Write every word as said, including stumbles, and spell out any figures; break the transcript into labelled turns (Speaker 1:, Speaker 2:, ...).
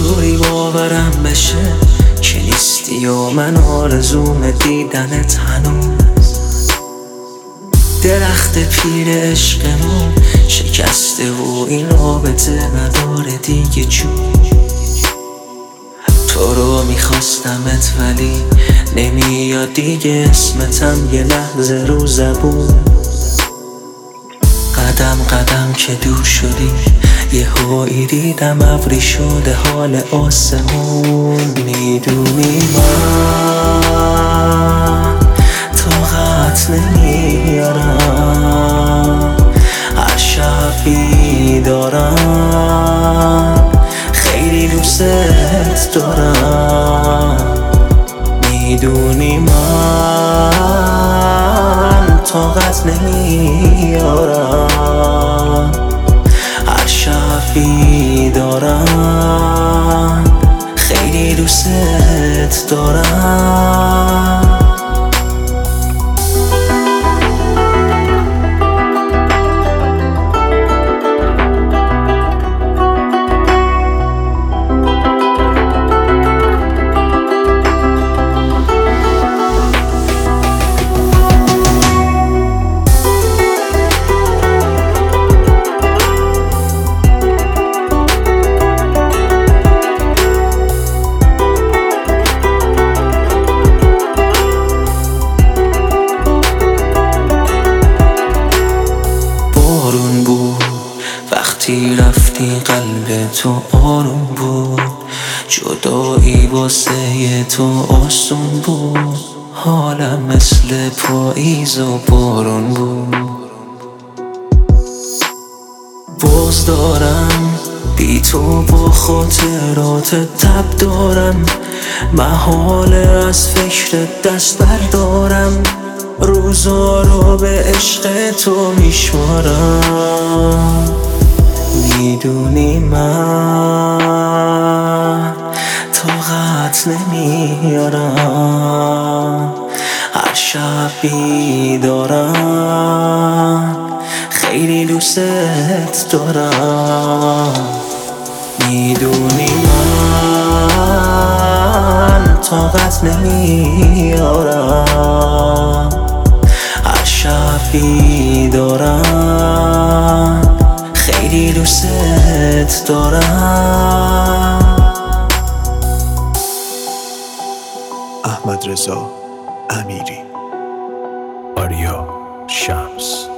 Speaker 1: چطوری باورم بشه که نیستی و من آرزوم دیدنت هنوز. درخت پیر عشقمون شکسته و این رابطه نداره دیگه جون. تو رو میخواستمت ولی نمیاد دیگه اسمتم یه لحظه رو زبون. قدم قدم که دور شدی یه هایی دیدم ابری شده حال آسمون. میدونی من طاقت نمیارم، هر شب بیدارم خیلی دوست دارم. میدونی من طاقت نمیارم، هر شب بیدارم خیلی دوست دارم. وقتی رفتی قلب تو آروم بود، جدایی واسه تو آسون بود. حالم مثل پاییز و بارون بود. باز دارم بی تو با خاطرات تب دارم، محاله از فکر دست بردارم. روزا رو به عشق تو میشمارم. میدونی من طاقت نمیارم، هر شب بیدارم خیلی دوست دارم. میدونی من طاقت نمیارم، هر شب بیدارم خیلی دوست دارم.
Speaker 2: احمدرضا امیری، آریا شمس.